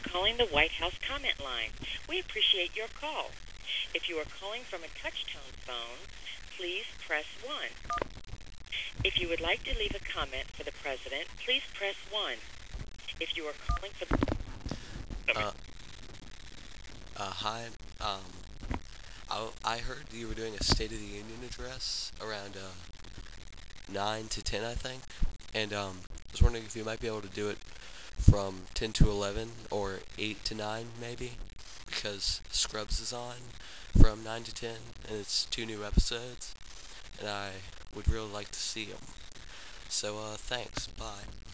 calling the White House comment line. We appreciate your call. If you are calling from a touch-tone phone, please press 1. If you would like to leave a comment for the President, please press 1. If you are calling for the... Uh, Hi. I heard you were doing a State of the Union address around 9 to 10, I think. And I was wondering if you might be able to do it from 10 to 11 or 8 to 9, maybe. Because Scrubs is on from 9 to 10, and it's 2 new episodes. And I would really like to see them. So, thanks. Bye.